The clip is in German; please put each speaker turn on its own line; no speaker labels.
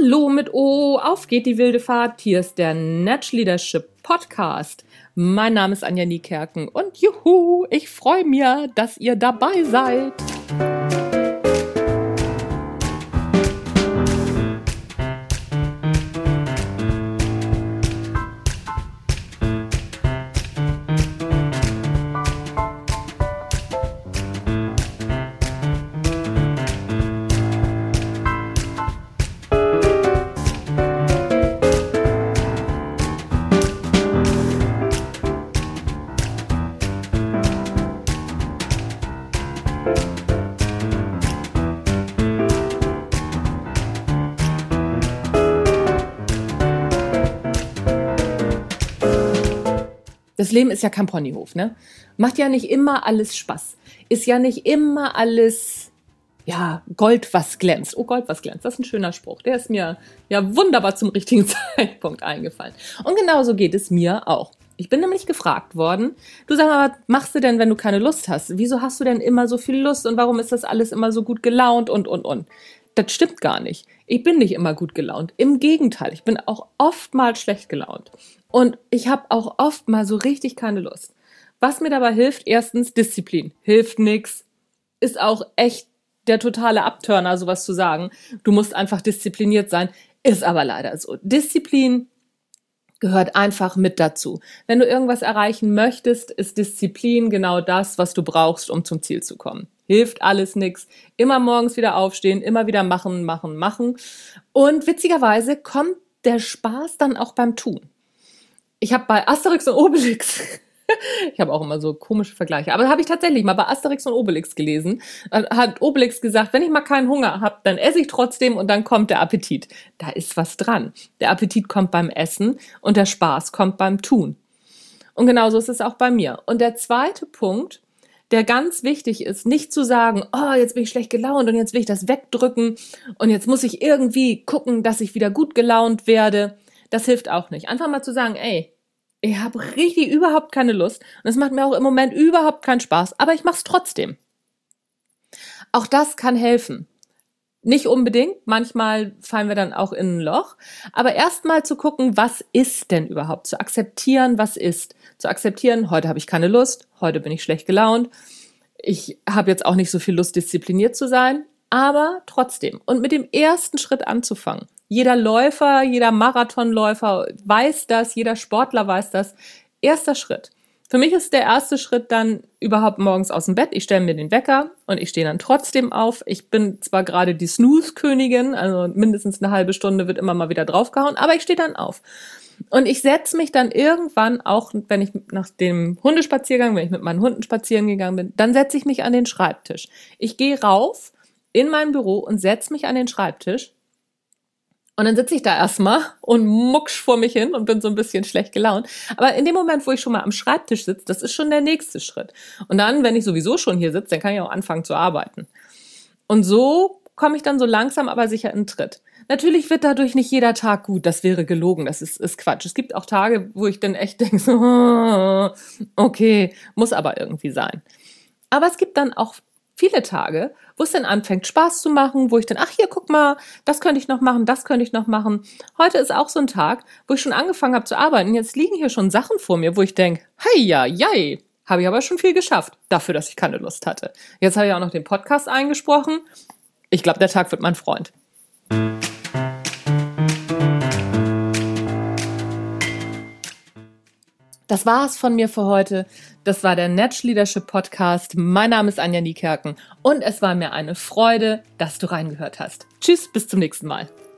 Hallo mit O, auf geht die wilde Fahrt. Hier ist der Natch Leadership Podcast. Mein Name ist Anja Niekerken und juhu, ich freue mich, dass ihr dabei seid. Das Leben ist ja kein Ponyhof, ne? Macht ja nicht immer alles Spaß. Ist ja nicht immer alles, Gold, was glänzt. Oh, Gold, was glänzt. Das ist ein schöner Spruch. Der ist mir ja wunderbar zum richtigen Zeitpunkt eingefallen. Und genauso geht es mir auch. Ich bin nämlich gefragt worden, du sag mal, was machst du denn, wenn du keine Lust hast? Wieso hast du denn immer so viel Lust und warum ist das alles immer so gut gelaunt und? Das stimmt gar nicht. Ich bin nicht immer gut gelaunt. Im Gegenteil, ich bin auch oftmals schlecht gelaunt. Und ich habe auch oft mal so richtig keine Lust. Was mir dabei hilft, erstens Disziplin. Hilft nix. Ist auch echt der totale Abturner, sowas zu sagen. Du musst einfach diszipliniert sein. Ist aber leider so. Disziplin gehört einfach mit dazu. Wenn du irgendwas erreichen möchtest, ist Disziplin genau das, was du brauchst, um zum Ziel zu kommen. Hilft alles nix. Immer morgens wieder aufstehen, immer wieder machen. Und witzigerweise kommt der Spaß dann auch beim Tun. Ich habe bei Asterix und Obelix, ich habe auch immer so komische Vergleiche, aber habe ich tatsächlich mal bei Asterix und Obelix gelesen, hat Obelix gesagt, wenn ich mal keinen Hunger habe, dann esse ich trotzdem und dann kommt der Appetit. Da ist was dran. Der Appetit kommt beim Essen und der Spaß kommt beim Tun. Und genauso ist es auch bei mir. Und der zweite Punkt, der ganz wichtig ist, nicht zu sagen, oh, jetzt bin ich schlecht gelaunt und jetzt will ich das wegdrücken und jetzt muss ich irgendwie gucken, dass ich wieder gut gelaunt werde. Das hilft auch nicht. Einfach mal zu sagen, ey, ich habe richtig überhaupt keine Lust und es macht mir auch im Moment überhaupt keinen Spaß, aber ich mache es trotzdem. Auch das kann helfen. Nicht unbedingt, manchmal fallen wir dann auch in ein Loch, aber erstmal zu gucken, was ist denn überhaupt? Zu akzeptieren, was ist. Zu akzeptieren, heute habe ich keine Lust, heute bin ich schlecht gelaunt, ich habe jetzt auch nicht so viel Lust, diszipliniert zu sein, aber trotzdem. Und mit dem ersten Schritt anzufangen. Jeder Läufer, jeder Marathonläufer weiß das, jeder Sportler weiß das. Erster Schritt. Für mich ist der erste Schritt dann überhaupt morgens aus dem Bett. Ich stelle mir den Wecker und ich stehe dann trotzdem auf. Ich bin zwar gerade die Snooze-Königin, also mindestens eine halbe Stunde wird immer mal wieder draufgehauen, aber ich stehe dann auf. Und ich setze mich dann irgendwann, auch wenn ich nach dem Hundespaziergang, wenn ich mit meinen Hunden spazieren gegangen bin, dann setze ich mich an den Schreibtisch. Ich gehe rauf in mein Büro und setze mich an den Schreibtisch. Und dann sitze ich da erstmal und mucksch vor mich hin und bin so ein bisschen schlecht gelaunt. Aber in dem Moment, wo ich schon mal am Schreibtisch sitze, das ist schon der nächste Schritt. Und dann, wenn ich sowieso schon hier sitze, dann kann ich auch anfangen zu arbeiten. Und so komme ich dann so langsam, aber sicher in den Tritt. Natürlich wird dadurch nicht jeder Tag gut, das wäre gelogen, das ist Quatsch. Es gibt auch Tage, wo ich dann echt denke, so, okay, muss aber irgendwie sein. Aber es gibt dann auch viele Tage, wo es dann anfängt Spaß zu machen, wo ich dann, ach hier, guck mal, das könnte ich noch machen, das könnte ich noch machen. Heute ist auch so ein Tag, wo ich schon angefangen habe zu arbeiten. Jetzt liegen hier schon Sachen vor mir, wo ich denke, hey, ja, habe ich aber schon viel geschafft, dafür, dass ich keine Lust hatte. Jetzt habe ich auch noch den Podcast eingesprochen. Ich glaube, der Tag wird mein Freund. Das war's von mir für heute. Das war der Natch Leadership Podcast. Mein Name ist Anja Niekerken und es war mir eine Freude, dass du reingehört hast. Tschüss, bis zum nächsten Mal.